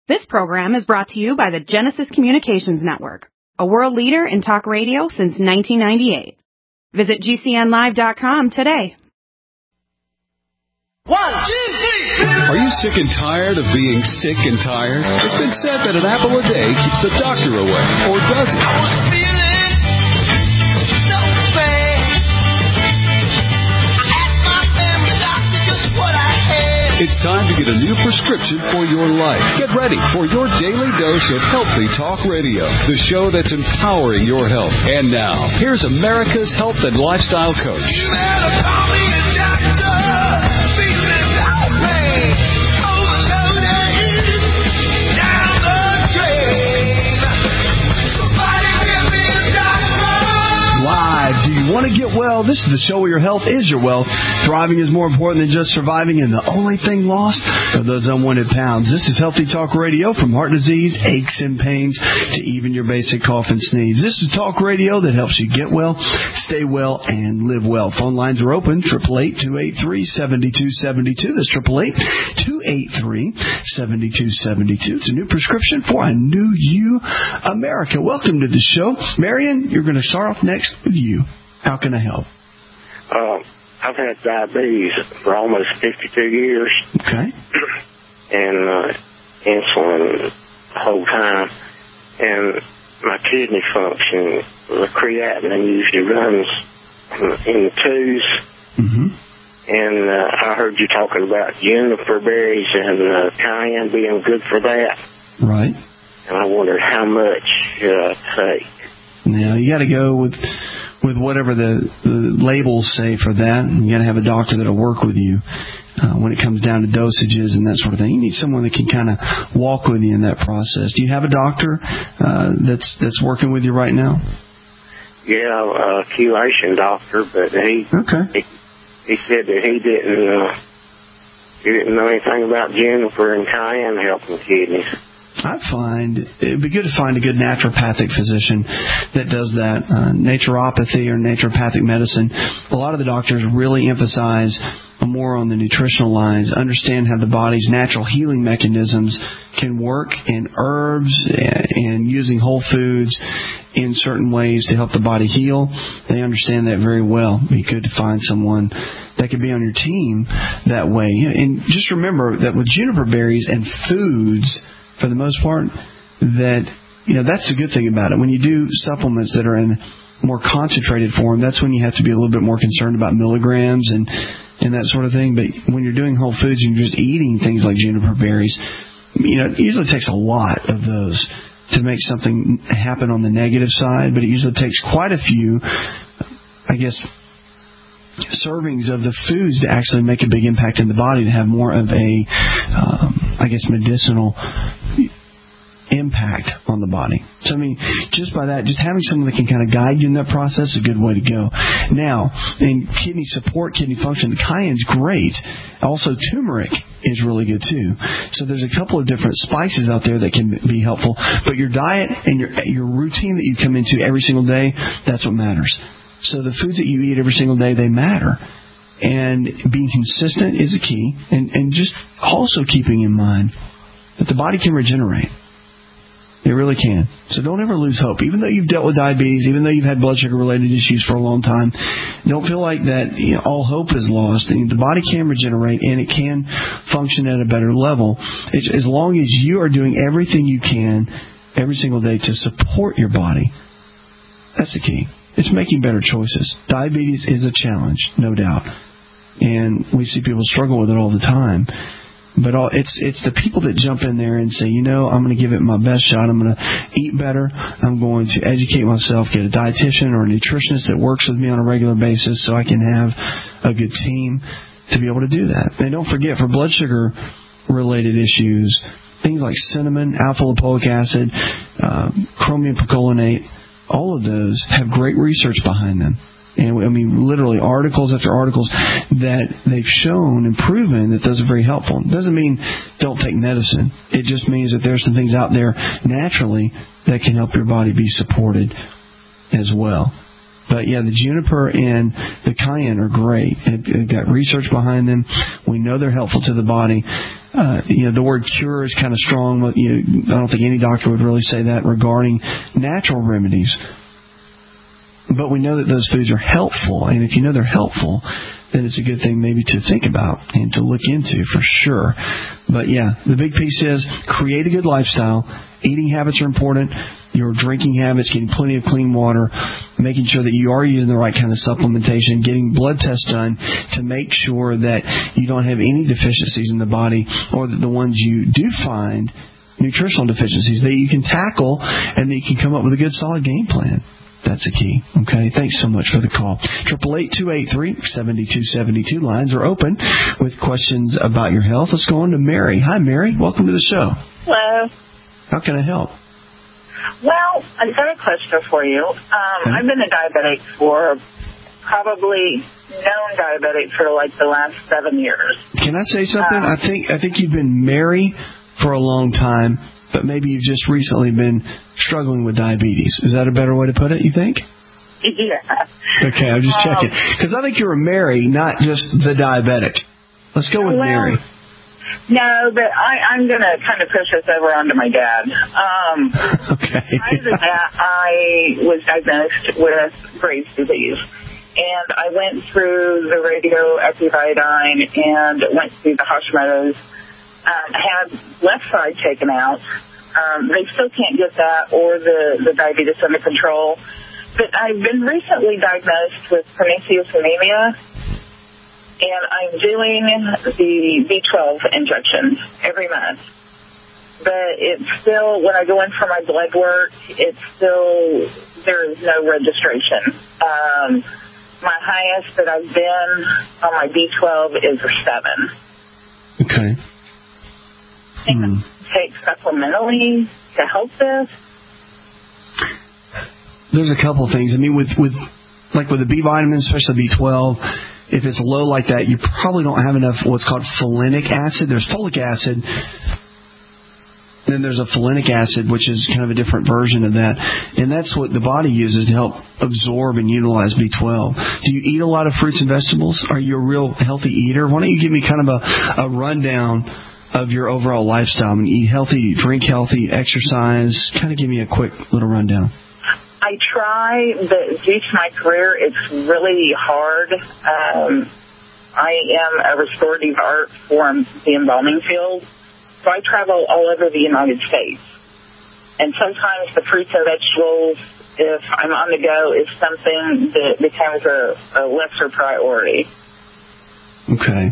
This program is brought to you by the Genesis Communications Network, a world leader in talk radio since 1998. Visit GCNlive.com today. 1, 2, 3. Are you sick and tired of being sick and tired? It's been said that an apple a day keeps the doctor away, or does it? I was feeling so bad. I asked my family doctor just what I had. It's time to get a new prescription for your life. Get ready for your daily dose of Healthy Talk Radio, the show that's empowering your health. And now, here's America's health and lifestyle coach. You better call me a doctor. Feeling lonely, overloaded, down the drain. Somebody give me a doctor. Live. Do you want to get well? This is the show where your health is your wealth. Thriving is more important than just surviving, and the only thing lost are those unwanted pounds. This is Healthy Talk Radio, from heart disease, aches and pains, to even your basic cough and sneeze. This is talk radio that helps you get well, stay well, and live well. Phone lines are open, 888-283-7272. That's 888-283-7272. It's a new prescription for a new you, America. Welcome to the show. Marion, you're going to start off next with you. How can I help? I've had diabetes for almost 52 years. Okay. And insulin the whole time. And my kidney function, the creatinine usually runs in the twos. Mm-hmm. And I heard you talking about juniper berries and cayenne being good for that. Right. And I wondered how much should I take? Now, you got to go with whatever the labels say for that. You got to have a doctor that'll work with you when it comes down to dosages and that sort of thing. You need someone that can kind of walk with you in that process. Do you have a doctor that's working with you right now? Yeah, a chelation doctor, but he said that he didn't know anything about juniper and cayenne helping kidneys. I find it'd be good to find a good naturopathic physician that does that. Naturopathy or naturopathic medicine, a lot of the doctors really emphasize more on the nutritional lines, understand how the body's natural healing mechanisms can work, in herbs and using whole foods in certain ways to help the body heal. They understand that very well. It'd be good to find someone that could be on your team that way. And just remember that with juniper berries and foods, for the most part, that's the good thing about it. When you do supplements that are in more concentrated form, that's when you have to be a little bit more concerned about milligrams and that sort of thing. But when you're doing whole foods and you're just eating things like juniper berries, it usually takes a lot of those to make something happen on the negative side. But it usually takes quite a few, servings of the foods to actually make a big impact in the body, to have more of a, medicinal impact on the body. So, just by that, just having someone that can kind of guide you in that process is a good way to go. Now, in kidney support, kidney function, the cayenne's great. Also, turmeric is really good, too. So there's a couple of different spices out there that can be helpful. But your diet and your routine that you come into every single day, that's what matters. So the foods that you eat every single day, they matter. And being consistent is a key. And just also keeping in mind that the body can regenerate. It really can. So don't ever lose hope. Even though you've dealt with diabetes, even though you've had blood sugar-related issues for a long time, don't feel like that all hope is lost. The body can regenerate, and it can function at a better level. As long as you are doing everything you can every single day to support your body, that's the key. It's making better choices. Diabetes is a challenge, no doubt. And we see people struggle with it all the time. But it's the people that jump in there and say, I'm going to give it my best shot. I'm going to eat better. I'm going to educate myself, get a dietitian or a nutritionist that works with me on a regular basis so I can have a good team to be able to do that. And don't forget, for blood sugar-related issues, things like cinnamon, alpha-lipoic acid, chromium picolinate, all of those have great research behind them. And literally articles after articles that they've shown and proven that those are very helpful. It doesn't mean don't take medicine. It just means that there's some things out there naturally that can help your body be supported as well. But yeah, the juniper and the cayenne are great. They've got research behind them. We know they're helpful to the body. The word cure is kind of strong. I don't think any doctor would really say that regarding natural remedies. But we know that those foods are helpful, and if you know they're helpful, then it's a good thing maybe to think about and to look into for sure. But yeah, the big piece is create a good lifestyle. Eating habits are important. Your drinking habits, getting plenty of clean water, making sure that you are using the right kind of supplementation, getting blood tests done to make sure that you don't have any deficiencies in the body, or that the ones you do find, nutritional deficiencies, that you can tackle and that you can come up with a good solid game plan. That's a key. Okay, thanks so much for the call. 888-283-7272. Lines are open with questions about your health. Let's go on to Mary. Hi, Mary. Welcome to the show. Hello. How can I help? Well, I've got a question for you. I've been a diabetic for probably known diabetic for like the last 7 years. Can I say something? I think you've been Mary for a long time, but maybe you've just recently been struggling with diabetes. Is that a better way to put it, you think? Yeah. Okay, I'm just checking. Because I think you're a Mary, not just the diabetic. Let's go with Mary. No, but I'm going to kind of push this over onto my dad. Okay. I was diagnosed with Graves' disease. And I went through the radioactive iodine and went through the Hashimoto's. Had left side taken out. They still can't get that or the diabetes under control. But I've been recently diagnosed with pernicious anemia, and I'm doing the B12 injections every month. But it's still, when I go in for my blood work, there is no registration. My highest that I've been on my B12 is a 7. Okay. Take supplementally to help this? There's a couple things. I mean, with the B vitamins, especially B12, if it's low like that, you probably don't have enough what's called folinic acid. There's folic acid. Then there's a folinic acid, which is kind of a different version of that. And that's what the body uses to help absorb and utilize B12. Do you eat a lot of fruits and vegetables? Are you a real healthy eater? Why don't you give me kind of a rundown of your overall lifestyle? I mean, eat healthy, drink healthy, exercise. Kind of give me a quick little rundown. I try, but due to my career, it's really hard. I am a restorative art for the embalming field, so I travel all over the United States. And sometimes the fruits and vegetables, if I'm on the go, is something that becomes a lesser priority. Okay.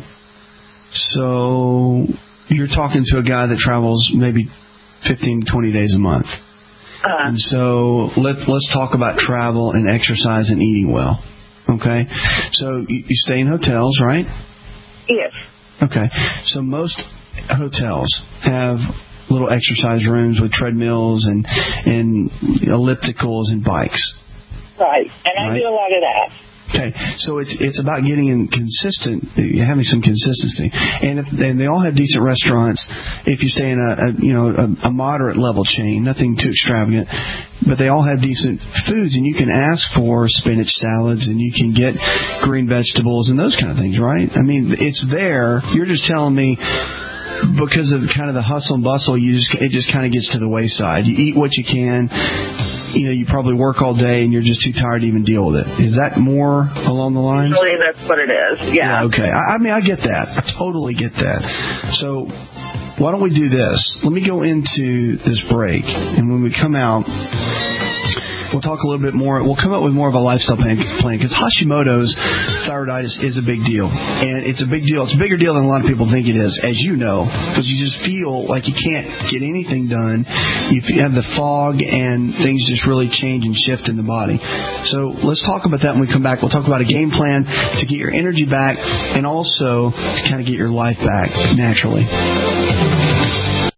So you're talking to a guy that travels maybe 15 to 20 days a month. And so let's talk about travel and exercise and eating well. Okay? So you stay in hotels, right? Yes. Okay. So most hotels have little exercise rooms with treadmills and ellipticals and bikes. Right. And I do a lot of that. Okay, so it's about getting having some consistency, and they all have decent restaurants. If you stay in a moderate level chain, nothing too extravagant, but they all have decent foods, and you can ask for spinach salads, and you can get green vegetables and those kind of things, right? I mean, it's there. You're just telling me because of kind of the hustle and bustle, it just kind of gets to the wayside. You eat what you can. You probably work all day and you're just too tired to even deal with it. Is that more along the lines? Usually that's what it is, yeah. Okay. I mean, I get that. I totally get that. So why don't we do this? Let me go into this break, and when we come out, we'll talk a little bit more. We'll come up with more of a lifestyle plan because Hashimoto's thyroiditis is a big deal. And it's a big deal. It's a bigger deal than a lot of people think it is, as you know, because you just feel like you can't get anything done. You have the fog and things just really change and shift in the body. So let's talk about that when we come back. We'll talk about a game plan to get your energy back and also to kind of get your life back naturally.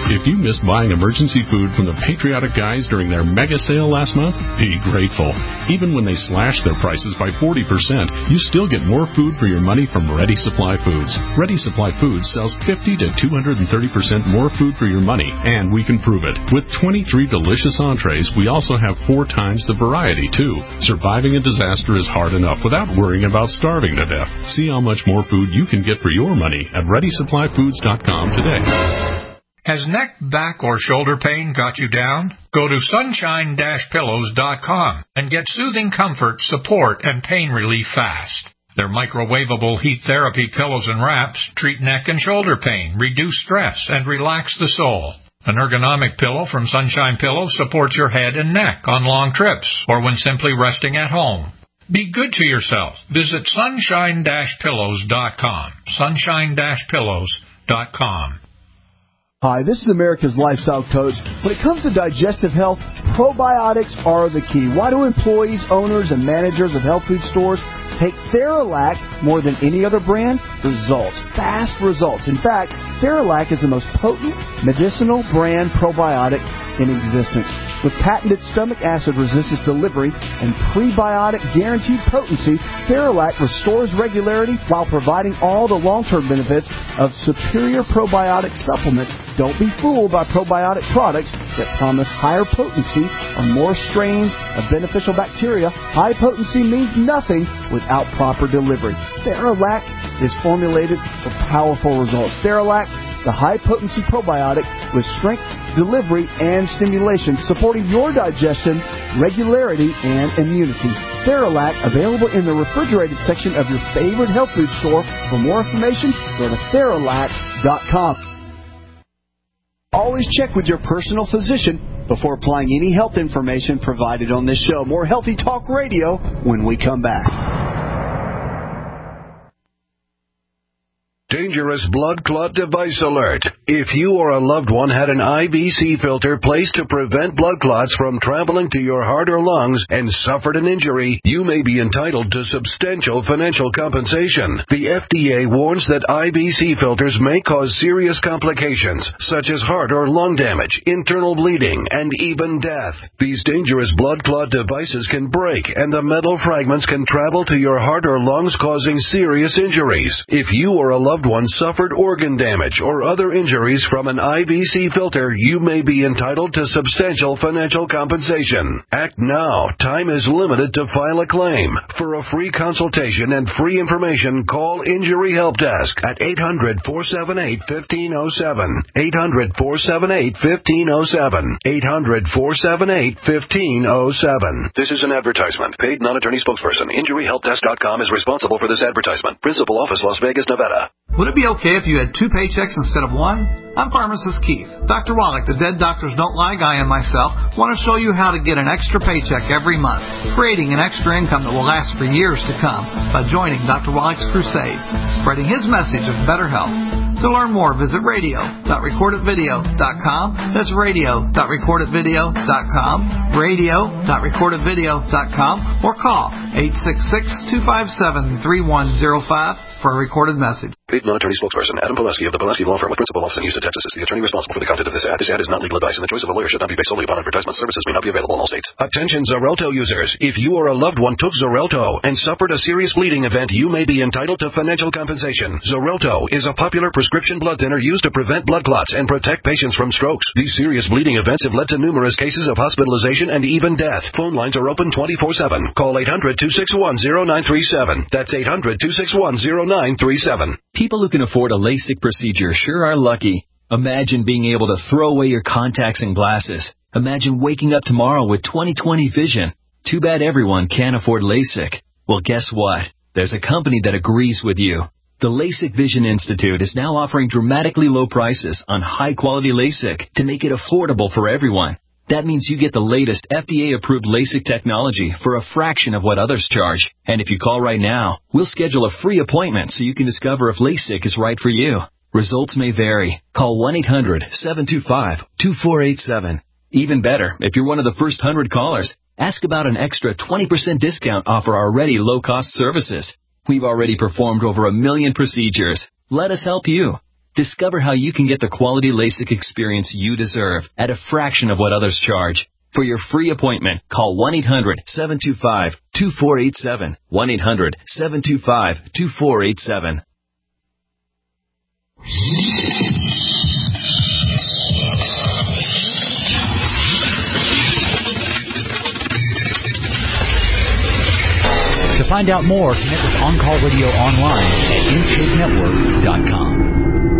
If you missed buying emergency food from the Patriotic Guys during their mega sale last month, be grateful. Even when they slashed their prices by 40%, you still get more food for your money from Ready Supply Foods. Ready Supply Foods sells 50 to 230% more food for your money, and we can prove it. With 23 delicious entrees, we also have 4 times the variety, too. Surviving a disaster is hard enough without worrying about starving to death. See how much more food you can get for your money at ReadySupplyFoods.com today. Has neck, back, or shoulder pain got you down? Go to sunshine-pillows.com and get soothing comfort, support, and pain relief fast. Their microwavable heat therapy pillows and wraps treat neck and shoulder pain, reduce stress, and relax the soul. An ergonomic pillow from Sunshine Pillows supports your head and neck on long trips or when simply resting at home. Be good to yourself. Visit sunshine-pillows.com. Sunshine-pillows.com. Hi, this is America's Lifestyle Coach. When it comes to digestive health, probiotics are the key. Why do employees, owners, and managers of health food stores take Theralac more than any other brand? Results. Fast results. In fact, Theralac is the most potent medicinal brand probiotic in existence. With patented stomach acid resistance delivery and prebiotic guaranteed potency, Theralac restores regularity while providing all the long-term benefits of superior probiotic supplements. Don't be fooled by probiotic products that promise higher potency or more strains of beneficial bacteria. High potency means nothing without proper delivery. Theralac is formulated for powerful results. Theralac, the high-potency probiotic with strength, delivery, and stimulation, supporting your digestion, regularity, and immunity. Theralac, available in the refrigerated section of your favorite health food store. For more information, go to Theralac.com. Always check with your personal physician before applying any health information provided on this show. More Healthy Talk Radio when we come back. Dangerous blood clot device alert. If you or a loved one had an IVC filter placed to prevent blood clots from traveling to your heart or lungs and suffered an injury, you may be entitled to substantial financial compensation. The FDA warns that IVC filters may cause serious complications, such as heart or lung damage, internal bleeding, and even death. These dangerous blood clot devices can break, and the metal fragments can travel to your heart or lungs, causing serious injuries. If you or a loved one suffered organ damage or other injuries from an IVC filter, you may be entitled to substantial financial compensation. Act now. Time is limited to file a claim. For a free consultation and free information, call Injury Help Desk at 800-478-1507. 800-478-1507. 800-478-1507. This is an advertisement. Paid non-attorney spokesperson. InjuryHelpDesk.com is responsible for this advertisement. Principal office, Las Vegas, Nevada. Would it be okay if you had 2 paychecks instead of 1? I'm pharmacist Keith. Dr. Wallach, the Dead Doctors Don't Lie guy, and myself want to show you how to get an extra paycheck every month, creating an extra income that will last for years to come by joining Dr. Wallach's crusade, spreading his message of better health. To learn more, visit radio.recordedvideo.com. That's radio.recordedvideo.com, radio.recordedvideo.com, or call 866-257-3105 for a recorded message. Paid non-attorney spokesperson Adam Pileski of the Pileski Law Firm with principal office in Houston, Texas, is the attorney responsible for the content of this ad. This ad is not legal advice, and the choice of a lawyer should not be based solely upon advertisement. Services may not be available in all states. Attention Xarelto users. If you or a loved one took Xarelto and suffered a serious bleeding event, you may be entitled to financial compensation. Xarelto is a popular prescription blood thinner used to prevent blood clots and protect patients from strokes. These serious bleeding events have led to numerous cases of hospitalization and even death. Phone lines are open 24/7. Call 800-261-0937. That's 800-261-0937. People who can afford a LASIK procedure sure are lucky. Imagine being able to throw away your contacts and glasses. Imagine waking up tomorrow with 20/20 vision. Too bad everyone can't afford LASIK. Well, guess what? There's a company that agrees with you. The LASIK Vision Institute is now offering dramatically low prices on high-quality LASIK to make it affordable for everyone. That means you get the latest FDA-approved LASIK technology for a fraction of what others charge. And if you call right now, we'll schedule a free appointment so you can discover if LASIK is right for you. Results may vary. Call 1-800-725-2487. Even better, if you're one of the first 100 callers, ask about an extra 20% discount off our already low-cost services. We've already performed over 1 million procedures. Let us help you. Discover how you can get the quality LASIK experience you deserve at a fraction of what others charge. For your free appointment, call 1-800-725-2487. 1-800-725-2487. To find out more, connect with On Call Radio online at InShapeNetwork.com.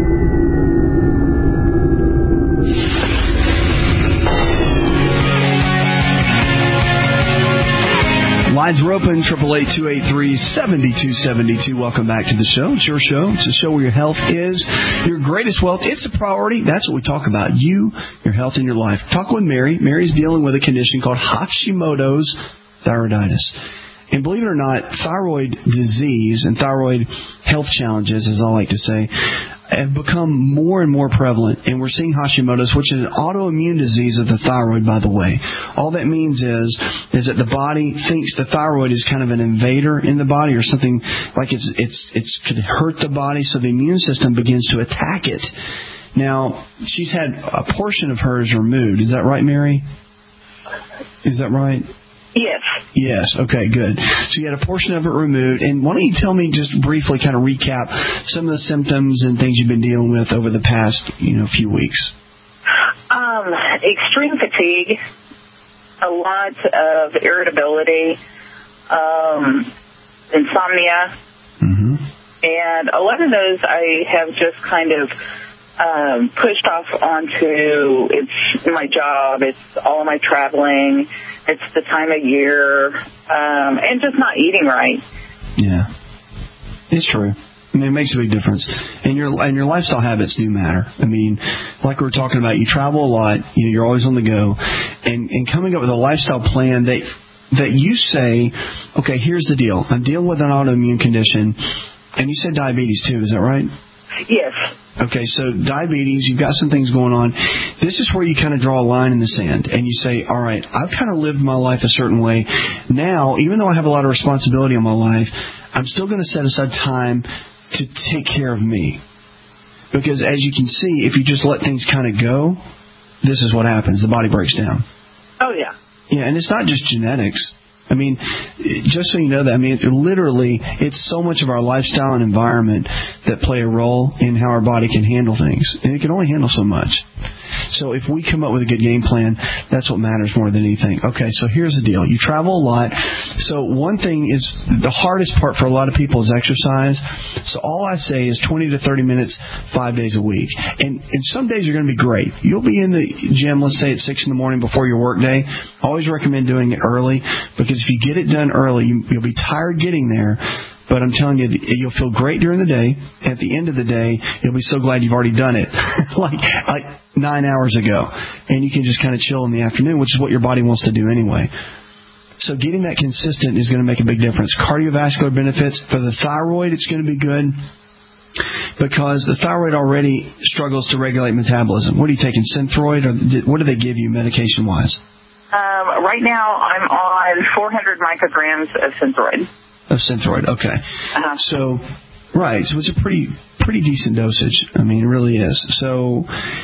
Lines are open, 888-283-7272. Welcome back to the show. It's your show. It's a show where your health is your greatest wealth. It's a priority. That's what we talk about. You, your health, and your life. Talk with Mary. Mary's dealing with a condition called Hashimoto's thyroiditis. And believe it or not, thyroid disease and thyroid health challenges, as I like to say, have become more and more prevalent. And we're seeing Hashimoto's, which is an autoimmune disease of the thyroid, by the way. All that means is that the body thinks the thyroid is kind of an invader in the body, or something like it's could hurt the body, so the immune system begins to attack it. Now, she's had a portion of hers removed. Is that right, Mary? Is that right? Yes. Yes. Okay, good. So you had a portion of it removed. And why don't you tell me, just briefly, kind of recap some of the symptoms and things you've been dealing with over the past, few weeks? Extreme fatigue, a lot of irritability, insomnia, and a lot of those I have just kind of pushed off onto it's my job, it's all of my traveling, it's the time of year, and just not eating right. Yeah, it's true. I mean, it makes a big difference, and your lifestyle habits do matter. I mean, like we were talking about, you travel a lot, you're always on the go, and coming up with a lifestyle plan that you say, okay, here's the deal. I'm dealing with an autoimmune condition, and you said diabetes too. Is that right? Yes. Okay, so diabetes, you've got some things going on. This is where you kind of draw a line in the sand, and you say, all right, I've kind of lived my life a certain way. Now, even though I have a lot of responsibility on my life, I'm still going to set aside time to take care of me. Because as you can see, if you just let things kind of go, this is what happens. The body breaks down. Oh, yeah. Yeah, and it's not just genetics. I mean, just so you know that, I mean, it's so much of our lifestyle and environment that play a role in how our body can handle things. And it can only handle so much. So if we come up with a good game plan, that's what matters more than anything. Okay, so here's the deal. You travel a lot. So one thing is, the hardest part for a lot of people is exercise. So all I say is 20 to 30 minutes, 5 days a week. And some days are going to be great. You'll be in the gym, let's say at 6 in the morning before your work day. I always recommend doing it early, because if you get it done early, you'll be tired getting there. But I'm telling you, you'll feel great during the day. At the end of the day, you'll be so glad you've already done it, like 9 hours ago. And you can just kind of chill in the afternoon, which is what your body wants to do anyway. So getting that consistent is going to make a big difference. Cardiovascular benefits. For the thyroid, it's going to be good, because the thyroid already struggles to regulate metabolism. What are you taking, Synthroid? Or what do they give you medication-wise? Right now, I'm on 400 micrograms of Synthroid. Of Synthroid, okay. So, right, so it's a pretty decent dosage. I mean, it really is. So,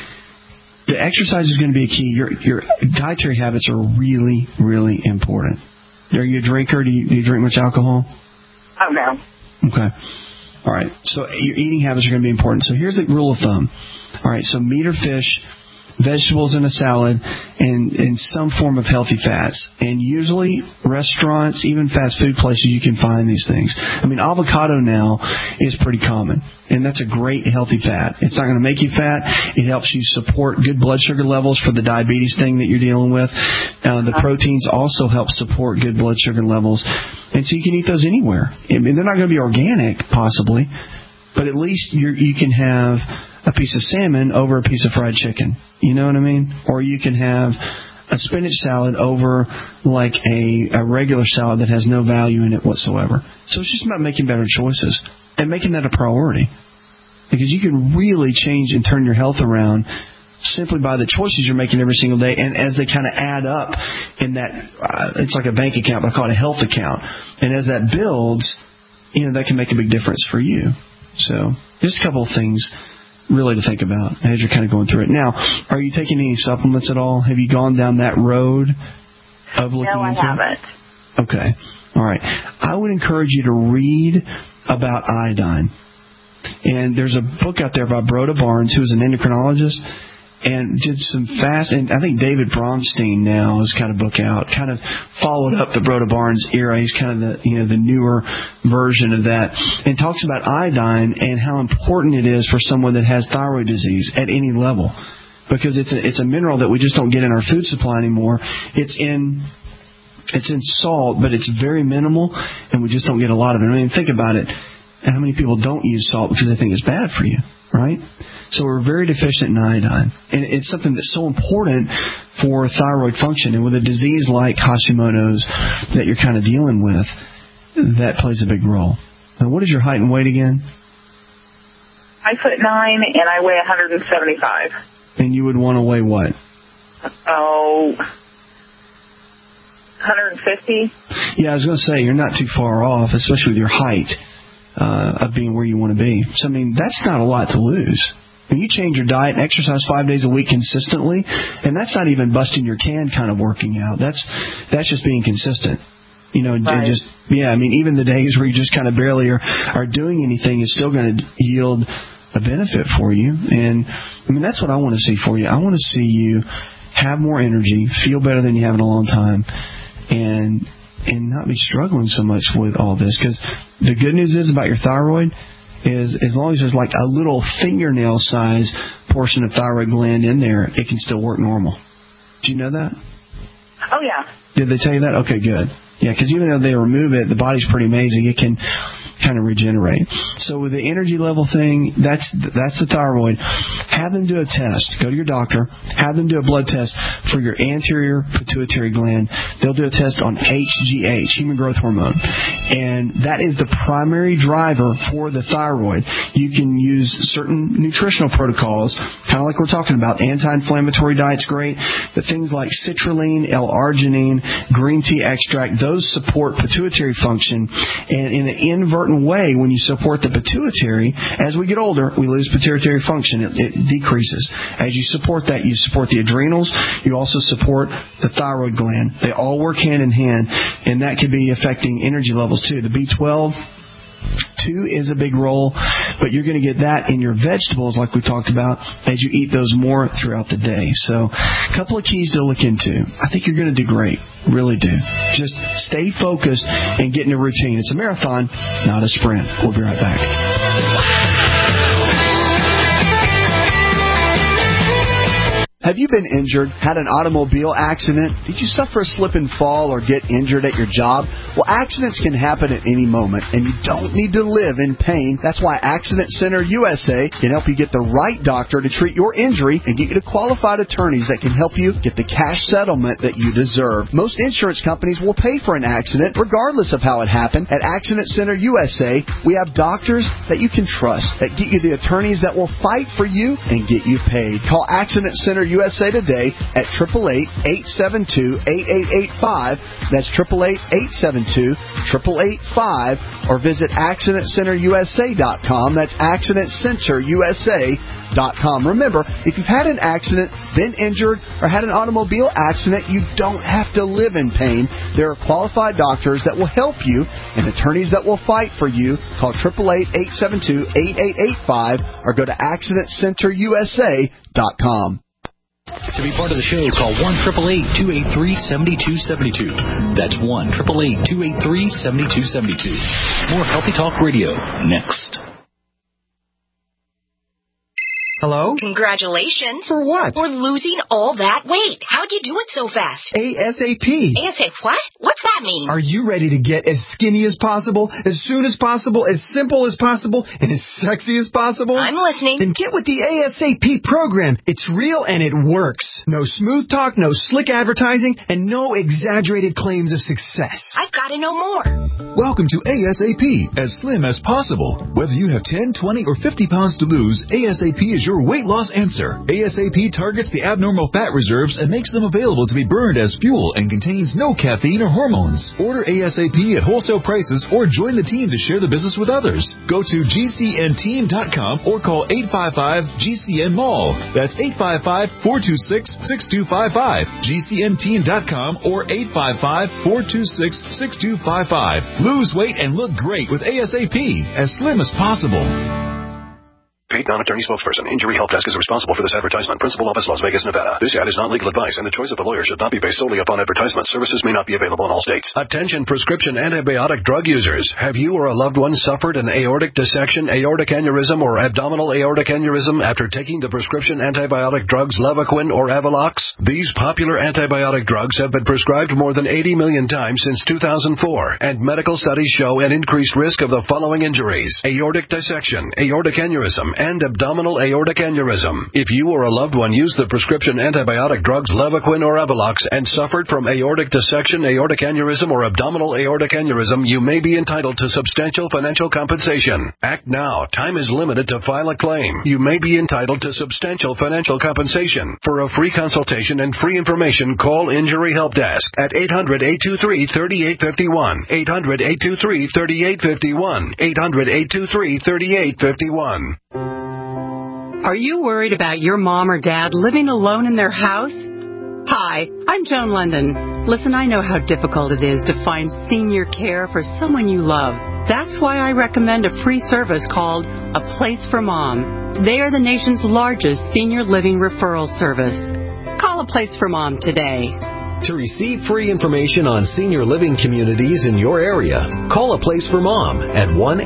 the exercise is going to be a key. Your dietary habits are really, really important. Are you a drinker? Do you drink much alcohol? Oh, no. Okay. All right. So, your eating habits are going to be important. So, here's the rule of thumb. All right, so meat or fish, vegetables in a salad, and some form of healthy fats. And usually restaurants, even fast food places, you can find these things. I mean, avocado now is pretty common, and that's a great healthy fat. It's not going to make you fat. It helps you support good blood sugar levels for the diabetes thing that you're dealing with. The proteins also help support good blood sugar levels. And so you can eat those anywhere. I mean, they're not going to be organic, possibly, but at least you can have a piece of salmon over a piece of fried chicken. You know what I mean? Or you can have a spinach salad over like a regular salad that has no value in it whatsoever. So it's just about making better choices and making that a priority. Because you can really change and turn your health around simply by the choices you're making every single day. And as they kind of add up in that, it's like a bank account, but I call it a health account. And as that builds, that can make a big difference for you. So just a couple of things. really to think about as you're kind of going through it. Now, are you taking any supplements at all? Have you gone down that road of looking into it? No, I haven't. Okay. All right. I would encourage you to read about iodine. And there's a book out there by Broda Barnes, who's an endocrinologist, and did some and I think David Bronstein now has got a book out, kind of followed up the Broda Barnes era. He's kind of the newer version of that, and talks about iodine and how important it is for someone that has thyroid disease at any level, because it's a mineral that we just don't get in our food supply anymore. It's in salt, but it's very minimal, and we just don't get a lot of it. I mean, think about it. How many people don't use salt because they think it's bad for you, right? So we're very deficient in iodine. And it's something that's so important for thyroid function. And with a disease like Hashimoto's that you're kind of dealing with, that plays a big role. Now, what is your height and weight again? 5'9", and I weigh 175. And you would want to weigh what? 150. Yeah, I was going to say, you're not too far off, especially with your height. Of being where you want to be. So, I mean, that's not a lot to lose. When you change your diet and exercise 5 days a week consistently, and that's not even busting your can kind of working out. That's just being consistent. You know, right. I mean, even the days where you just kind of barely are doing anything is still going to yield a benefit for you. And, I mean, that's what I want to see for you. I want to see you have more energy, feel better than you have in a long time, and not be struggling so much with all this. Because the good news is about your thyroid is as long as there's like a little fingernail size portion of thyroid gland in there, it can still work normal. Do you know that? Oh, yeah. Did they tell you that? Okay, good. Yeah, because even though they remove it, the body's pretty amazing. It can kind of regenerate. So with the energy level thing, that's the thyroid. Have them do a test. Go to your doctor. Have them do a blood test for your anterior pituitary gland. They'll do a test on HGH, human growth hormone. And that is the primary driver for the thyroid. You can use certain nutritional protocols, kind of like we're talking about. Anti-inflammatory diet's great, but things like citrulline, L-arginine, green tea extract, those support pituitary function. And in an inadvertent way, when you support the pituitary, as we get older, we lose pituitary function. It decreases. As you support that, you support the adrenals. You also support the thyroid gland. They all work hand in hand, and that could be affecting energy levels too. The B12 2 is a big role, but you're going to get that in your vegetables like we talked about as you eat those more throughout the day. So a couple of keys to look into. I think you're going to do great. Really do. Just stay focused and get in a routine. It's a marathon, not a sprint. We'll be right back. Have you been injured, had an automobile accident? Did you suffer a slip and fall or get injured at your job? Well, accidents can happen at any moment, and you don't need to live in pain. That's why Accident Center USA can help you get the right doctor to treat your injury and get you to qualified attorneys that can help you get the cash settlement that you deserve. Most insurance companies will pay for an accident regardless of how it happened. At Accident Center USA, we have doctors that you can trust, that get you the attorneys that will fight for you and get you paid. Call Accident Center USA today at 888-872-8885. That's 888-872-8885. Or visit AccidentCenterUSA.com. That's AccidentCenterUSA.com. Remember, if you've had an accident, been injured, or had an automobile accident, you don't have to live in pain. There are qualified doctors that will help you and attorneys that will fight for you. Call 888-872-8885 or go to AccidentCenterUSA.com. To be part of the show, call 1-888-283-7272. That's 1-888-283-7272. More Healthy Talk Radio next. Hello? Congratulations. For what? For losing all that weight. How'd you do it so fast? ASAP. ASAP what? What's that mean? Are you ready to get as skinny as possible, as soon as possible, as simple as possible, and as sexy as possible? I'm listening. Then get with the ASAP program. It's real and it works. No smooth talk, no slick advertising, and no exaggerated claims of success. I've got to know more. Welcome to ASAP, as slim as possible. Whether you have 10, 20, or 50 pounds to lose, ASAP is your your weight loss answer. ASAP targets the abnormal fat reserves and makes them available to be burned as fuel and contains no caffeine or hormones. Order ASAP at wholesale prices or join the team to share the business with others. Go to GCNteam.com or call 855-GCN-MALL. That's 855-426-6255. GCNteam.com or 855-426-6255. Lose weight and look great with ASAP, as slim as possible. Paid non-attorney spokesperson. Injury Help Desk is responsible for this advertisement. Principal office, Las Vegas, Nevada. This ad is not legal advice, and the choice of a lawyer should not be based solely upon advertisement. Services may not be available in all states. Attention prescription antibiotic drug users. Have you or a loved one suffered an aortic dissection, aortic aneurysm, or abdominal aortic aneurysm after taking the prescription antibiotic drugs Levaquin or Avelox? These popular antibiotic drugs have been prescribed more than 80 million times since 2004, and medical studies show an increased risk of the following injuries: aortic dissection, aortic aneurysm, and abdominal aortic aneurysm. If you or a loved one used the prescription antibiotic drugs Levaquin or Avelox and suffered from aortic dissection, aortic aneurysm, or abdominal aortic aneurysm, you may be entitled to substantial financial compensation. Act now. Time is limited to file a claim. You may be entitled to substantial financial compensation. For a free consultation and free information, call Injury Help Desk at 800-823-3851. 800-823-3851. 800-823-3851. Are you worried about your mom or dad living alone in their house? Hi, I'm Joan London. Listen, I know how difficult it is to find senior care for someone you love. That's why I recommend a free service called A Place for Mom. They are the nation's largest senior living referral service. Call A Place for Mom today. To receive free information on senior living communities in your area, call A Place for Mom at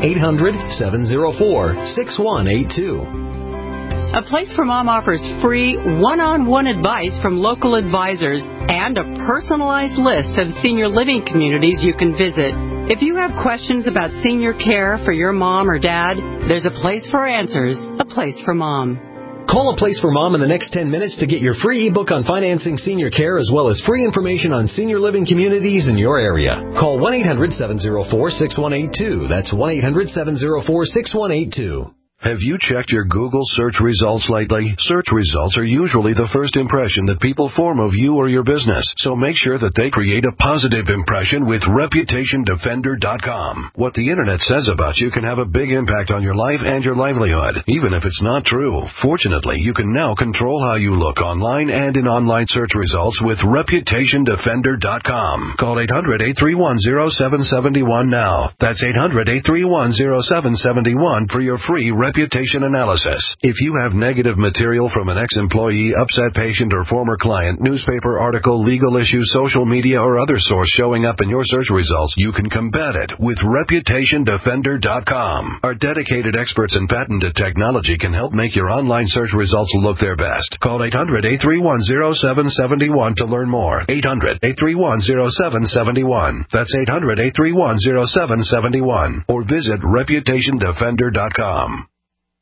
1-800-704-6182. A Place for Mom offers free one-on-one advice from local advisors and a personalized list of senior living communities you can visit. If you have questions about senior care for your mom or dad, there's a place for answers, A Place for Mom. Call A Place for Mom in the next 10 minutes to get your free ebook on financing senior care as well as free information on senior living communities in your area. Call 1-800-704-6182. That's 1-800-704-6182. Have you checked your Google search results lately? Search results are usually the first impression that people form of you or your business, so make sure that they create a positive impression with ReputationDefender.com. What the Internet says about you can have a big impact on your life and your livelihood, even if it's not true. Fortunately, you can now control how you look online and in online search results with ReputationDefender.com. Call 800-831-0771 now. That's 800-831-0771 for your free reputation analysis. If you have negative material from an ex-employee, upset patient, or former client, newspaper article, legal issue, social media, or other source showing up in your search results, you can combat it with ReputationDefender.com. Our dedicated experts in patented technology can help make your online search results look their best. Call 800-831-0771 to learn more. 800-831-0771. That's 800-831-0771. Or visit ReputationDefender.com.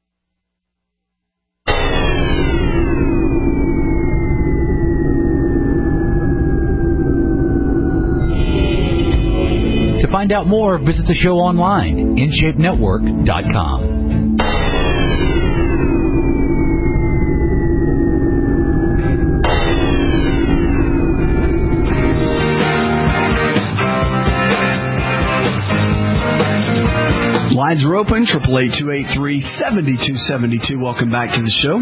To find out more, visit the show online, InShapeNetwork.com. Lines are open, 888-283-7272. Welcome back to the show.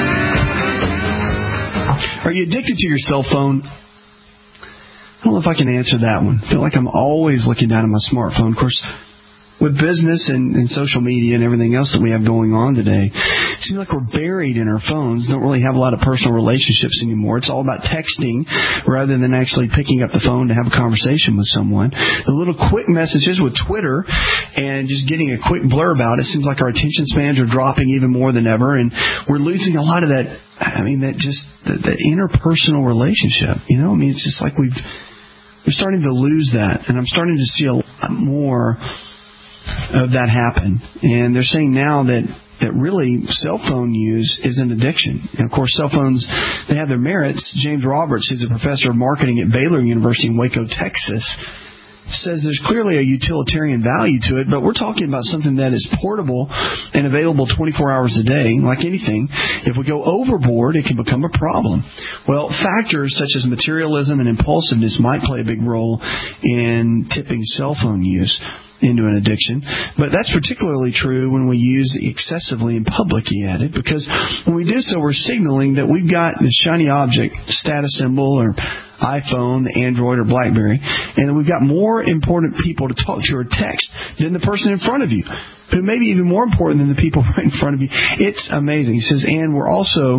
Are you addicted to your cell phone? I don't know if I can answer that one. I feel like I'm always looking down at my smartphone. Of course, with business and social media and everything else that we have going on today, it seems like we're buried in our phones, don't really have a lot of personal relationships anymore. It's all about texting rather than actually picking up the phone to have a conversation with someone. The little quick messages with Twitter and just getting a quick blurb out, it seems like our attention spans are dropping even more than ever, and we're losing a lot of that, the interpersonal relationship. It's just like we're starting to lose that, and I'm starting to see a lot more of that happen. And they're saying now that really cell phone use is an addiction. And of course, cell phones, they have their merits. James Roberts, who's a professor of marketing at Baylor University in Waco, Texas, says there's clearly a utilitarian value to it, but we're talking about something that is portable and available 24 hours a day. Like anything, if we go overboard, it can become a problem. Well, factors such as materialism and impulsiveness might play a big role in tipping cell phone use into an addiction, but that's particularly true when we use it excessively in public, he added, because when we do so, we're signaling that we've got this shiny object, status symbol, or iPhone, Android, or BlackBerry, and we've got more important people to talk to or text than the person in front of you, who may be even more important than the people right in front of you. It's amazing. He says, and we're also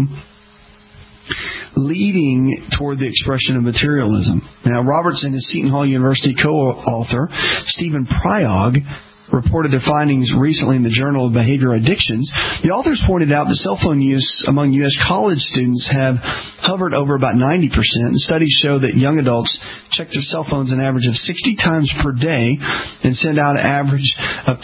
leading toward the expression of materialism. Now, Roberts and his Seton Hall University co-author, Stephen Pryog, reported their findings recently in the Journal of Behavioral Addictions. The authors pointed out that cell phone use among U.S. college students have hovered over about 90%. Studies show that young adults check their cell phones an average of 60 times per day and send out an average of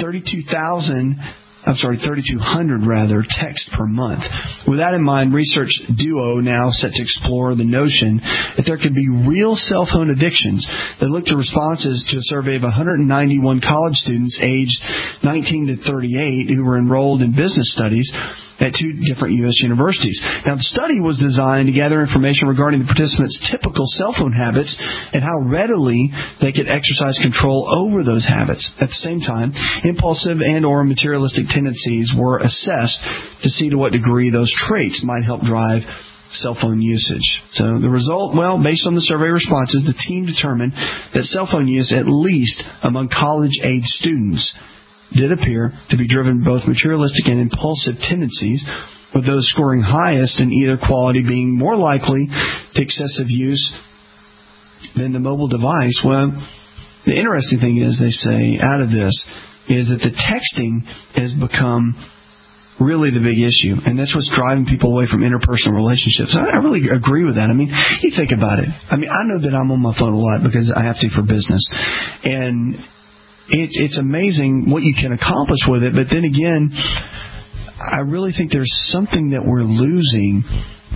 3,200 texts per month. With that in mind, Research Duo now set to explore the notion that there could be real cell phone addictions. They looked at responses to a survey of 191 college students aged 19 to 38 who were enrolled in business studies at two different U.S. universities. Now, the study was designed to gather information regarding the participants' typical cell phone habits and how readily they could exercise control over those habits. At the same time, impulsive and or materialistic tendencies were assessed to see to what degree those traits might help drive cell phone usage. So the result, well, based on the survey responses, the team determined that cell phone use, at least among college-age students, did appear to be driven both materialistic and impulsive tendencies, with those scoring highest in either quality being more likely to excessive use than the mobile device. Well, the interesting thing is, they say, out of this, is that the texting has become really the big issue, and that's what's driving people away from interpersonal relationships. I really agree with that. I mean, you think about it. I mean, I know that I'm on my phone a lot because I have to for business, and it's amazing what you can accomplish with it, but then again, I really think there's something that we're losing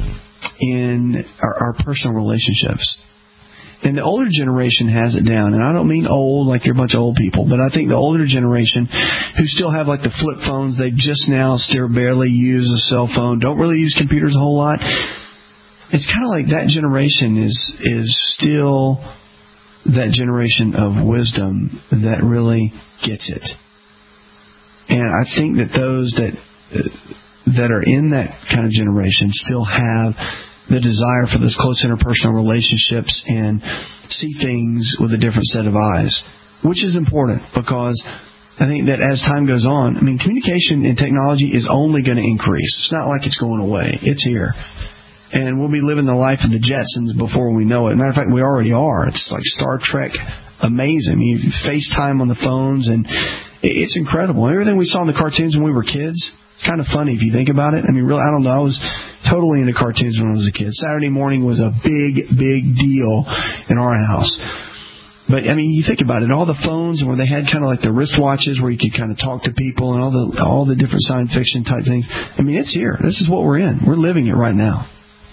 in our personal relationships. And the older generation has it down, and I don't mean old like you're a bunch of old people, but I think the older generation who still have like the flip phones, they just now still barely use a cell phone, don't really use computers a whole lot. It's kind of like that generation is still that generation of wisdom that really gets it. And I think that those that are in that kind of generation still have the desire for those close interpersonal relationships and see things with a different set of eyes, which is important because I think that as time goes on, I mean, communication and technology is only going to increase. It's not like it's going away. It's here. And we'll be living the life of the Jetsons before we know it. Matter of fact, we already are. It's like Star Trek amazing. You FaceTime on the phones, and it's incredible. Everything we saw in the cartoons when we were kids, it's kind of funny if you think about it. I mean, really, I don't know. I was totally into cartoons when I was a kid. Saturday morning was a big, big deal in our house. But, I mean, you think about it, all the phones and where they had kind of like the wristwatches where you could kind of talk to people and all the different science fiction type things. I mean, it's here. This is what we're in. We're living it right now.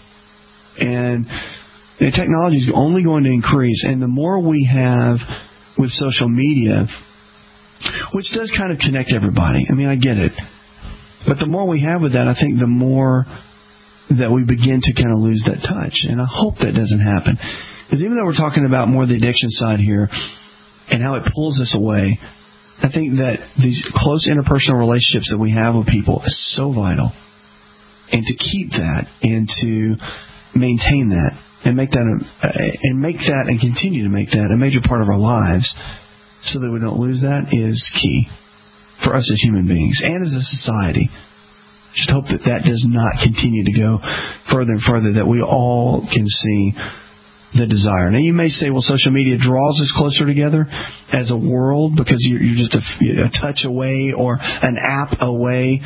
And the technology is only going to increase. And the more we have with social media, which does kind of connect everybody. I mean, I get it. But the more we have with that, I think the more that we begin to kind of lose that touch. And I hope that doesn't happen. Because even though we're talking about more the addiction side here and how it pulls us away, I think that these close interpersonal relationships that we have with people is so vital. And to keep that and to maintain that and make that and continue to make that a major part of our lives so that we don't lose that is key for us as human beings and as a society. Just hope that does not continue to go further and further, that we all can see the desire. Now, you may say, well, social media draws us closer together as a world because you're just a touch away or an app away.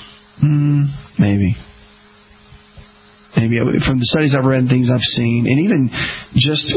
Maybe. From the studies I've read and things I've seen, and even just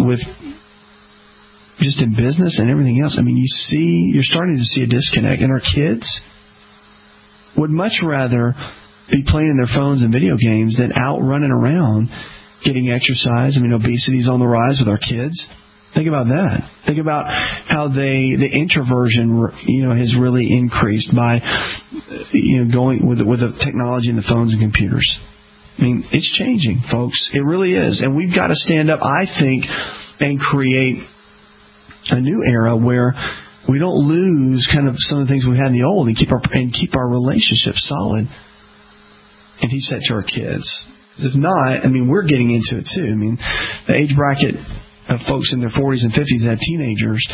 in business and everything else, I mean, you're starting to see a disconnect. And our kids would much rather be playing in their phones and video games than out running around getting exercise. I mean, obesity is on the rise with our kids. Think about that. Think about how the introversion, has really increased by, going with the technology and the phones and computers. I mean, it's changing, folks. It really is. And we've got to stand up, I think, and create a new era where we don't lose kind of some of the things we had in the old and keep our relationships solid and teach that to our kids. If not, I mean, we're getting into it too. I mean, the age bracket of folks in their 40s and 50s that have teenagers,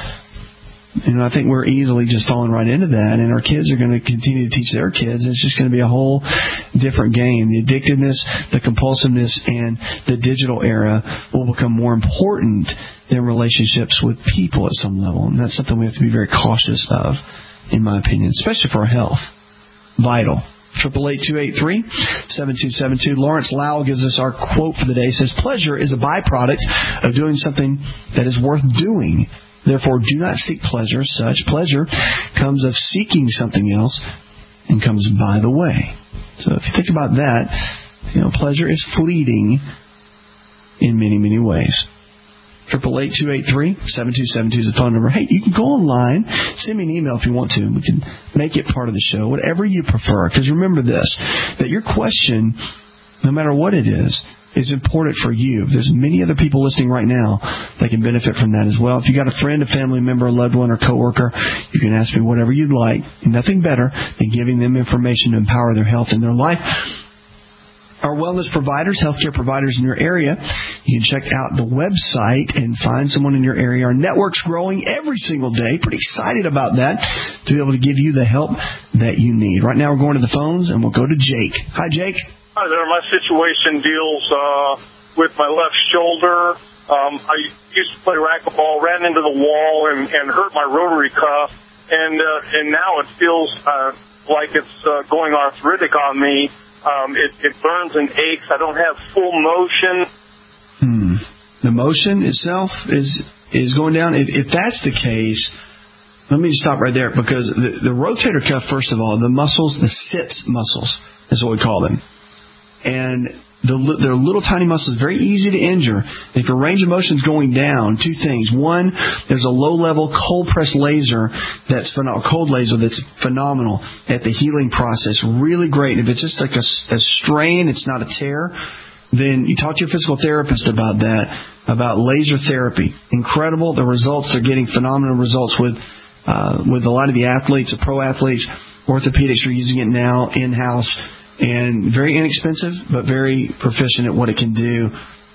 I think we're easily just falling right into that, and our kids are going to continue to teach their kids. It's just going to be a whole different game. The addictiveness, the compulsiveness, and the digital era will become more important than relationships with people at some level, and that's something we have to be very cautious of, in my opinion, especially for our health. Vital. 888-283-7272. Lawrence Lau gives us our quote for the day. He says, "Pleasure is a byproduct of doing something that is worth doing. Therefore, do not seek pleasure as such. Pleasure comes of seeking something else and comes by the way." So if you think about that, pleasure is fleeting in many, many ways. 888-283-7272 is the phone number. Hey, you can go online, send me an email if you want to. We can make it part of the show, whatever you prefer. Because remember this, that your question, no matter what it is important for you. There's many other people listening right now that can benefit from that as well. If you got a friend, a family member, a loved one, or coworker, you can ask me whatever you'd like. Nothing better than giving them information to empower their health in their life. Our wellness providers, healthcare providers in your area, you can check out the website and find someone in your area. Our network's growing every single day. Pretty excited about that, to be able to give you the help that you need. Right now we're going to the phones, and we'll go to Jake. Hi, Jake. Hi there. My situation deals with my left shoulder. I used to play racquetball, ran into the wall, and hurt my rotary cuff. And now it feels like it's going arthritic on me. It burns and aches. I don't have full motion. The motion itself is going down. If that's the case, let me just stop right there, because the rotator cuff, first of all, the muscles, the sits muscles is what we call them. And they're little tiny muscles, very easy to injure. If your range of motion is going down, two things. One, there's a low-level cold-press laser cold laser that's phenomenal at the healing process. Really great. If it's just like a strain, it's not a tear, then you talk to your physical therapist about that, about laser therapy. Incredible. The results, they're getting phenomenal results with a lot of the athletes, the pro athletes. Orthopedics are using it now in-house. And very inexpensive, but very proficient at what it can do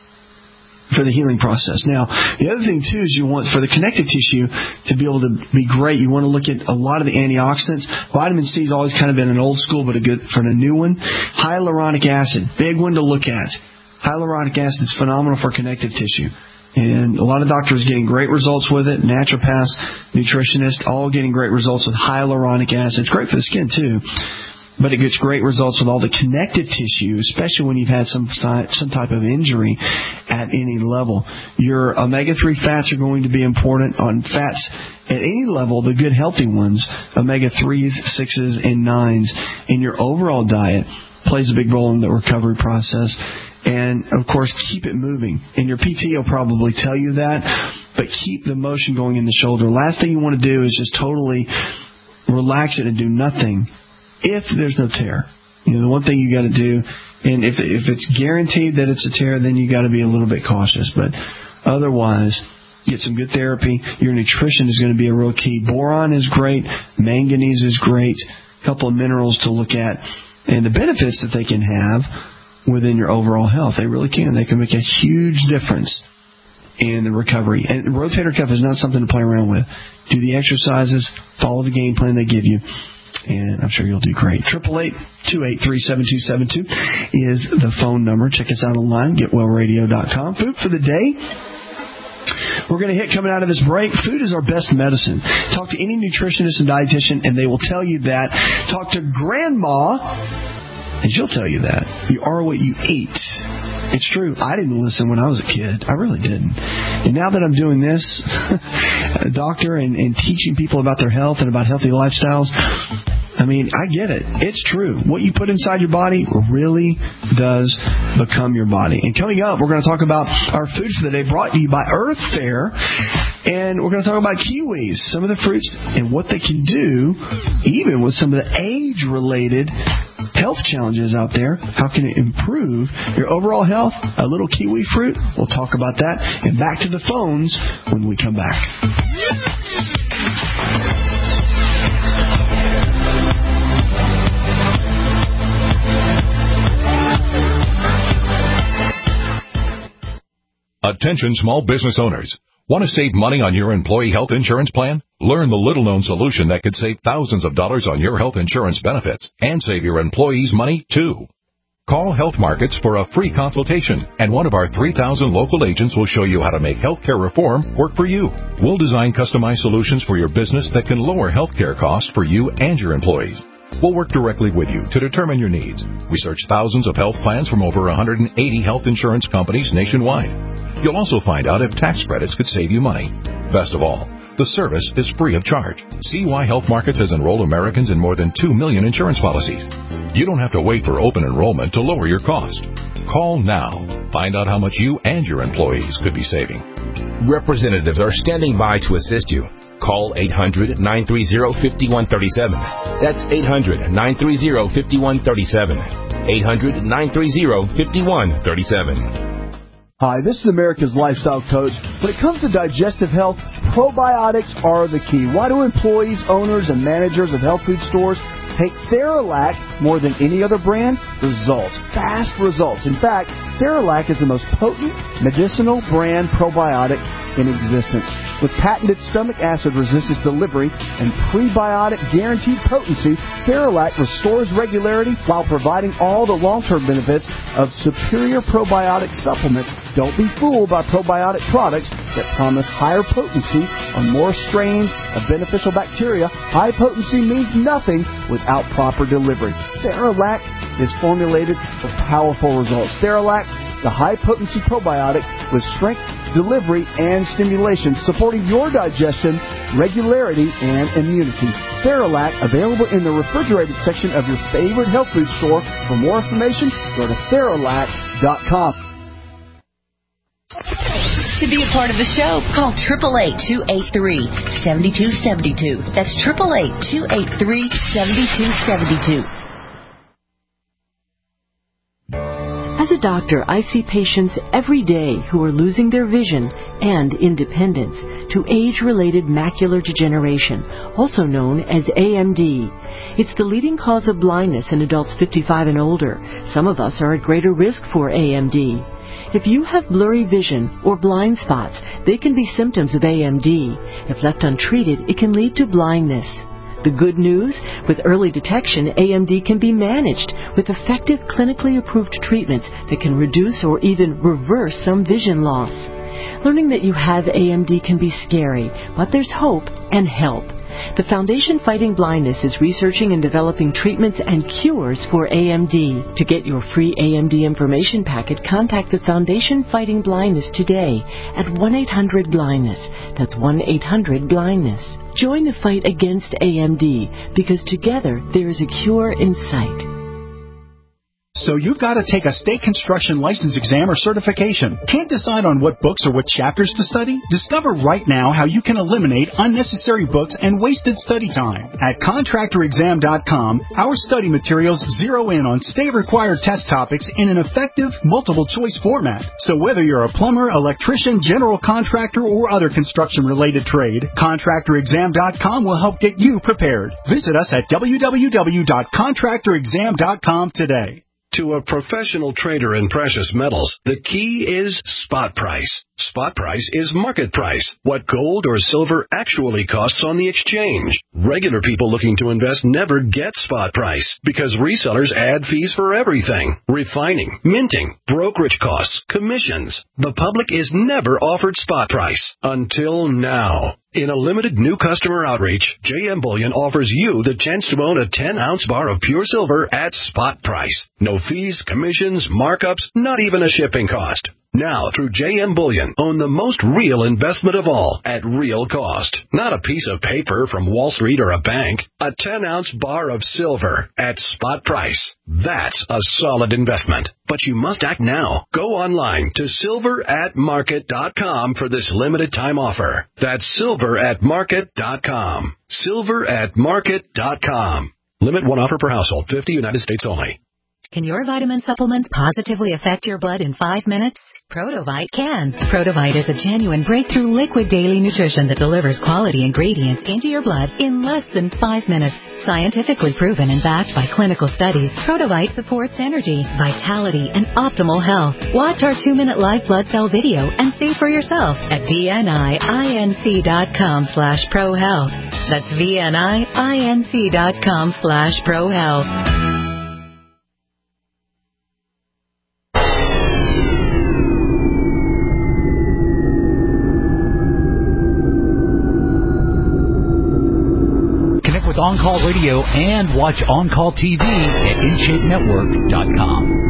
for the healing process. Now, the other thing, too, is you want, for the connective tissue to be able to be great, you want to look at a lot of the antioxidants. Vitamin C has always kind of been an old school, but a new one. Hyaluronic acid, big one to look at. Hyaluronic acid is phenomenal for connective tissue. And a lot of doctors are getting great results with it. Naturopaths, nutritionists, all getting great results with hyaluronic acid. It's great for the skin, too. But it gets great results with all the connective tissue, especially when you've had some type of injury at any level. Your omega-3 fats are going to be important. On fats at any level, the good healthy ones, omega-3s, 6s, and 9s in your overall diet plays a big role in the recovery process. And, of course, keep it moving. And your PT will probably tell you that, but keep the motion going in the shoulder. Last thing you want to do is just totally relax it and do nothing. If there's no tear, the one thing you got to do, and if it's guaranteed that it's a tear, then you got to be a little bit cautious. But otherwise, get some good therapy. Your nutrition is going to be a real key. Boron is great. Manganese is great. A couple of minerals to look at, and the benefits that they can have within your overall health. They really can. They can make a huge difference in the recovery. And the rotator cuff is not something to play around with. Do the exercises. Follow the game plan they give you. And I'm sure you'll do great. 888-283-7272 is the phone number. Check us out online, getwellradio.com. Food for the day. We're going to hit coming out of this break. Food is our best medicine. Talk to any nutritionist and dietitian, and they will tell you that. Talk to Grandma, and she'll tell you that. You are what you eat. It's true. I didn't listen when I was a kid. I really didn't. And now that I'm doing this, a doctor and teaching people about their health and about healthy lifestyles, I mean, I get it. It's true. What you put inside your body really does become your body. And coming up, we're going to talk about our food for the day brought to you by Earth Fare. And we're going to talk about kiwis, some of the fruits and what they can do, even with some of the age-related health challenges out there. How can it improve your overall health? A little kiwi fruit. We'll talk about that. And back to the phones when we come back. Attention small business owners. Want to save money on your employee health insurance plan? Learn the little-known solution that could save thousands of dollars on your health insurance benefits and save your employees money, too. Call Health Markets for a free consultation, and one of our 3,000 local agents will show you how to make healthcare reform work for you. We'll design customized solutions for your business that can lower healthcare costs for you and your employees. We'll work directly with you to determine your needs. We search thousands of health plans from over 180 health insurance companies nationwide. You'll also find out if tax credits could save you money. Best of all, the service is free of charge. See why Health Markets has enrolled Americans in more than 2 million insurance policies. You don't have to wait for open enrollment to lower your cost. Call now. Find out how much you and your employees could be saving. Representatives are standing by to assist you. Call 800-930-5137. That's 800-930-5137. 800-930-5137. Hi, this is America's Lifestyle Coach. When it comes to digestive health, probiotics are the key. Why do employees, owners, and managers of health food stores take Theralac more than any other brand? Results. Fast results. In fact, Theralac is the most potent medicinal brand probiotic in existence. With patented stomach acid resistance delivery and prebiotic guaranteed potency, Theralac restores regularity while providing all the long-term benefits of superior probiotic supplements. Don't be fooled by probiotic products that promise higher potency on more strains of beneficial bacteria. High potency means nothing without proper delivery. Theralac is formulated for powerful results. Theralac, the high-potency probiotic with strength, delivery, and stimulation, supporting your digestion, regularity, and immunity. Theralac, available in the refrigerated section of your favorite health food store. For more information, go to Theralac.com. To be a part of the show, call 888-283-7272. That's 888-283-7272. As a doctor, I see patients every day who are losing their vision and independence to age-related macular degeneration, also known as AMD. It's the leading cause of blindness in adults 55 and older. Some of us are at greater risk for AMD. If you have blurry vision or blind spots, they can be symptoms of AMD. If left untreated, it can lead to blindness. The good news? With early detection, AMD can be managed with effective clinically approved treatments that can reduce or even reverse some vision loss. Learning that you have AMD can be scary, but there's hope and help. The Foundation Fighting Blindness is researching and developing treatments and cures for AMD. To get your free AMD information packet, contact the Foundation Fighting Blindness today at 1-800-BLINDNESS. That's 1-800-BLINDNESS. Join the fight against AMD, because together there is a cure in sight. So you've got to take a state construction license exam or certification. Can't decide on what books or what chapters to study? Discover right now how you can eliminate unnecessary books and wasted study time. At ContractorExam.com, our study materials zero in on state-required test topics in an effective, multiple-choice format. So whether you're a plumber, electrician, general contractor, or other construction-related trade, ContractorExam.com will help get you prepared. Visit us at www.ContractorExam.com today. To a professional trader in precious metals, the key is spot price. Spot price is market price, what gold or silver actually costs on the exchange. Regular people looking to invest never get spot price because resellers add fees for everything. Refining, minting, brokerage costs, commissions. The public is never offered spot price until now. In a limited new customer outreach, JM Bullion offers you the chance to own a 10-ounce bar of pure silver at spot price. No fees, commissions, markups, not even a shipping cost. Now, through JM Bullion, own the most real investment of all at real cost. Not a piece of paper from Wall Street or a bank. A 10-ounce bar of silver at spot price. That's a solid investment. But you must act now. Go online to silveratmarket.com for this limited time offer. That's silveratmarket.com. Silveratmarket.com. Limit one offer per household. 50 United States only. Can your vitamin supplements positively affect your blood in 5 minutes? Protovite can. Protovite is a genuine breakthrough liquid daily nutrition that delivers quality ingredients into your blood in less than 5 minutes. Scientifically proven and backed by clinical studies, Protovite supports energy, vitality, and optimal health. Watch our 2-minute live blood cell video and see for yourself at VNIINC.com/ProHealth. That's VNIINC.com/ProHealth. With On-Call Radio and watch On-Call TV at InShapeNetwork.com.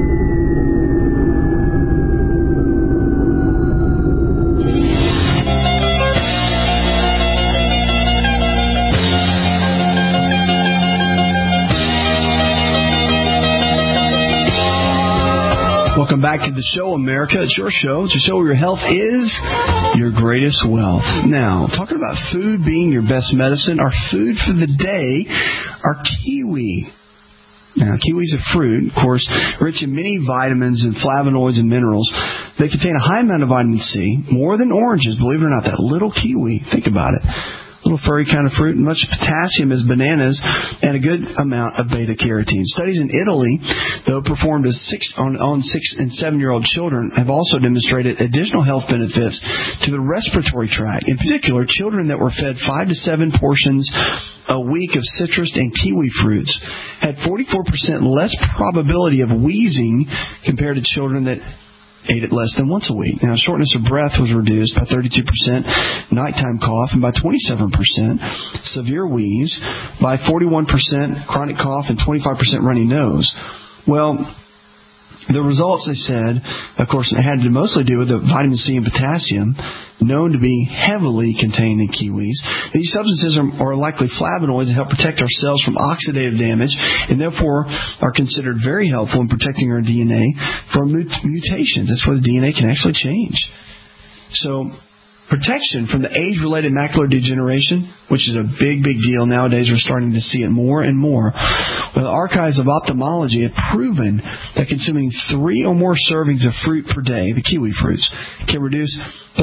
Welcome back to the show, America. It's your show. It's a show where your health is your greatest wealth. Now, talking about food being your best medicine, our food for the day are kiwi. Now, kiwi is a fruit, of course, rich in many vitamins and flavonoids and minerals. They contain a high amount of vitamin C, more than oranges, believe it or not. That little kiwi, think about it. Little furry kind of fruit, and much potassium as bananas, and a good amount of beta-carotene. Studies in Italy, though performed on 6 and 7-year-old children, have also demonstrated additional health benefits to the respiratory tract. In particular, children that were fed 5 to 7 portions a week of citrus and kiwi fruits had 44% less probability of wheezing compared to children that ate it less than once a week. Now, shortness of breath was reduced by 32%, nighttime cough, and by 27%, severe wheeze by 41%, chronic cough, and 25% runny nose. Well, the results, they said, of course, it had to mostly do with the vitamin C and potassium, known to be heavily contained in kiwis. These substances are likely flavonoids that help protect our cells from oxidative damage, and therefore are considered very helpful in protecting our DNA from mutations. That's where the DNA can actually change. So, protection from the age-related macular degeneration, which is a big, big deal nowadays. We're starting to see it more and more. Well, the Archives of Ophthalmology have proven that consuming 3 or more servings of fruit per day, the kiwi fruits, can reduce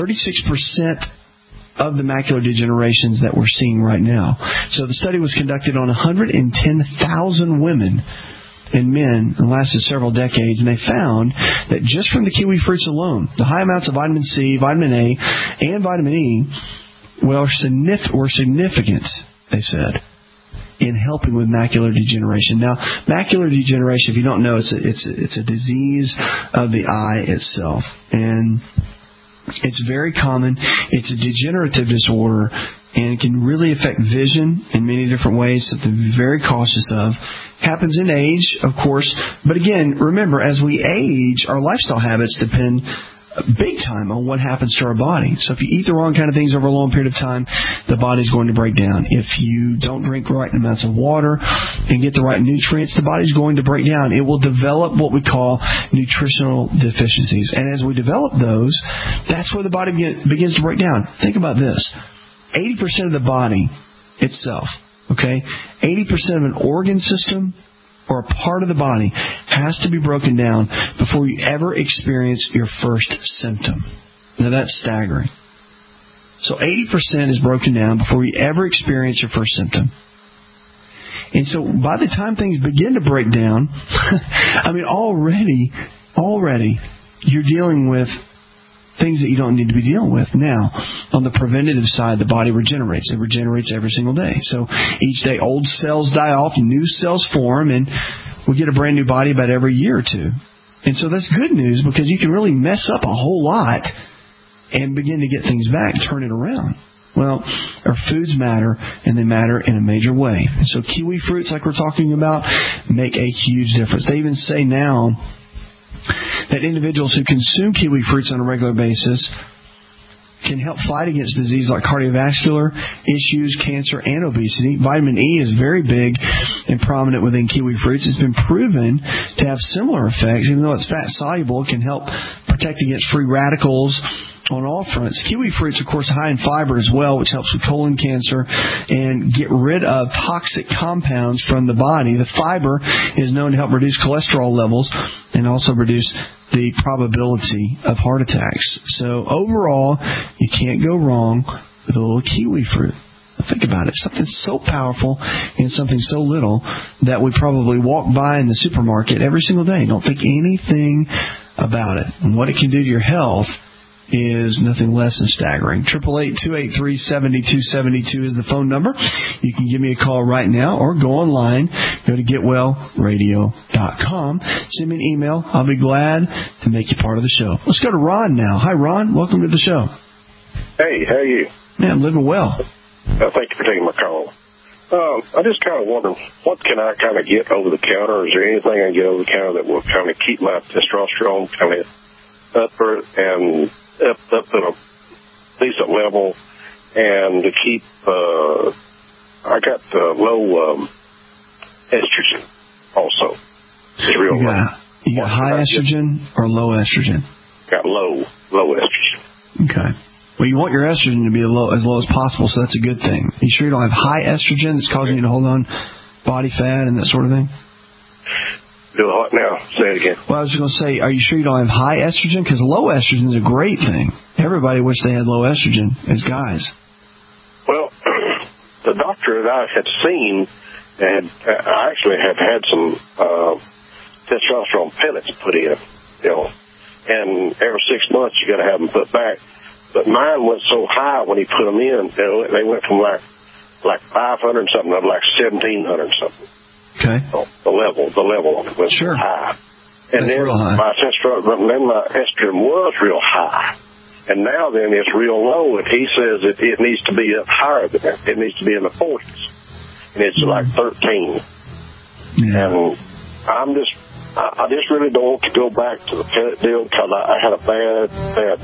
36% of the macular degenerations that we're seeing right now. So the study was conducted on 110,000 women and men and lasted several decades, and they found that just from the kiwi fruits alone, the high amounts of vitamin C, vitamin A, and vitamin E were significant, they said, in helping with macular degeneration. Now, macular degeneration, if you don't know, it's a disease of the eye itself, and it's very common. It's a degenerative disorder, and it can really affect vision in many different ways that they're very cautious of. Happens in age, of course, but again, remember, as we age, our lifestyle habits depend big time on what happens to our body. So if you eat the wrong kind of things over a long period of time, the body's going to break down. If you don't drink the right amounts of water and get the right nutrients, the body's going to break down. It will develop what we call nutritional deficiencies. And as we develop those, that's where the body begins to break down. Think about this. 80% of the body itself, okay, 80% of an organ system or a part of the body has to be broken down before you ever experience your first symptom. Now, that's staggering. So 80% is broken down before you ever experience your first symptom. And so by the time things begin to break down, I mean, already you're dealing with things that you don't need to be dealing with. Now, on the preventative side, the body regenerates. It regenerates every single day. So each day, old cells die off, new cells form, and we get a brand new body about every year or two. And so that's good news, because you can really mess up a whole lot and begin to get things back, turn it around. Well, our foods matter, and they matter in a major way. And so kiwi fruits, like we're talking about, make a huge difference. They even say now that individuals who consume kiwi fruits on a regular basis can help fight against disease like cardiovascular issues, cancer, and obesity. Vitamin E is very big and prominent within kiwi fruits. It's been proven to have similar effects. Even though it's fat-soluble, it can help protect against free radicals on all fronts. Kiwi fruits, of course, high in fiber as well, which helps with colon cancer and get rid of toxic compounds from the body. The fiber is known to help reduce cholesterol levels and also reduce the probability of heart attacks. So overall, you can't go wrong with a little kiwi fruit. Think about it. Something so powerful and something so little that we probably walk by in the supermarket every single day. Don't think anything about it. And what it can do to your health is nothing less than staggering. 888-283-7272 is the phone number. You can give me a call right now or go online. Go to getwellradio.com. Send me an email. I'll be glad to make you part of the show. Let's go to Ron now. Hi, Ron. Welcome to the show. Hey, how are you? Man, I'm living well. Thank you for taking my call. I just kind of wonder, what can I kind of get over the counter? Is there anything I can get over the counter that will kind of keep my testosterone kind of up at a decent level, and to keep, I got low estrogen also. It's real low. You got high estrogen or low estrogen? Got low estrogen. Okay. Well, you want your estrogen to be as low as possible, so that's a good thing. Are you sure you don't have high estrogen that's causing you to hold on body fat and that sort of thing? Do what now? Say it again. Well, I was going to say, are you sure you don't have high estrogen? Because low estrogen is a great thing. Everybody wished they had low estrogen as guys. Well, the doctor that I had seen, I actually have had some testosterone pellets put in, and every 6 months you got to have them put back. But mine went so high when he put them in, they went from like 500 and something to like 1,700 something. Okay. The level of it was high. And that's then my estrogen was real high. And now then it's real low, and he says that it needs to be up higher than that. It needs to be in the 40s. And it's like 13. Yeah. And I just really don't want to go back to the pellet deal because I had a bad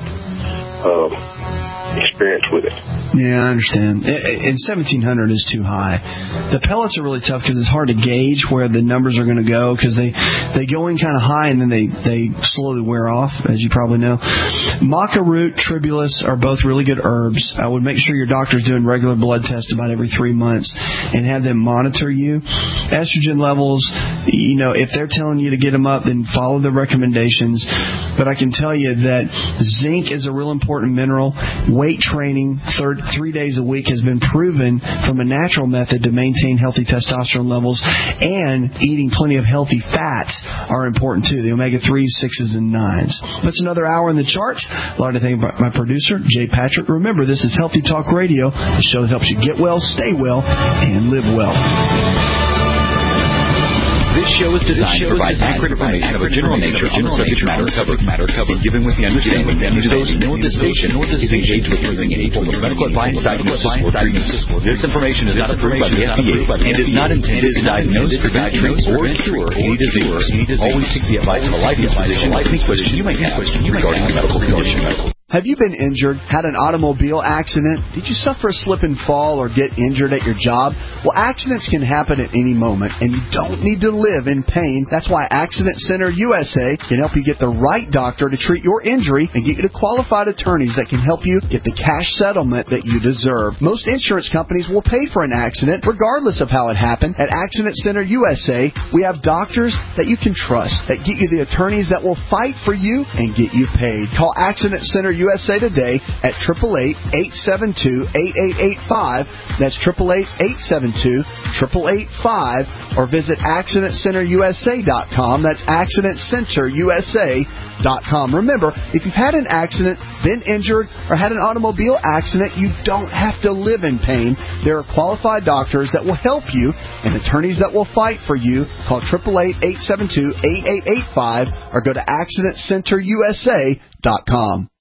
experience with it. Yeah, I understand. And 1,700 is too high. The pellets are really tough because it's hard to gauge where the numbers are going to go because they go in kind of high and then they slowly wear off, as you probably know. Maca root, tribulus are both really good herbs. I would make sure your doctor's doing regular blood tests about every 3 months and have them monitor you. Estrogen levels, if they're telling you to get them up, then follow the recommendations. But I can tell you that zinc is a real important mineral. Weight training, 3 days a week has been proven from a natural method to maintain healthy testosterone levels, and eating plenty of healthy fats are important too, the omega-3s, 6s, and 9s. That's another hour in the charts. A lot to thank my producer, Jay Patrick. Remember, this is Healthy Talk Radio, the show that helps you get well, stay well, and live well. This show is designed to provide accurate information of a general nature on the subject matter covered, given with the understanding that neither those nor this station is engaged with giving any form of medical advice, diagnosis, or treatment. This information is not approved by the FDA and is not intended to diagnose, prevent, treat, or cure any disease. Always seek the advice of a licensed physician you may have regarding a medical condition. Have you been injured, had an automobile accident? Did you suffer a slip and fall or get injured at your job? Well, accidents can happen at any moment, and you don't need to live in pain. That's why Accident Center USA can help you get the right doctor to treat your injury and get you to qualified attorneys that can help you get the cash settlement that you deserve. Most insurance companies will pay for an accident, regardless of how it happened. At Accident Center USA, we have doctors that you can trust, that get you the attorneys that will fight for you and get you paid. Call Accident Center USA today at 888-872-8885. That's 888-872-8885. Or visit AccidentCenterUSA.com. That's AccidentCenterUSA.com. Remember, if you've had an accident, been injured, or had an automobile accident, you don't have to live in pain. There are qualified doctors that will help you and attorneys that will fight for you. Call 888-872-8885 or go to AccidentCenterUSA.com.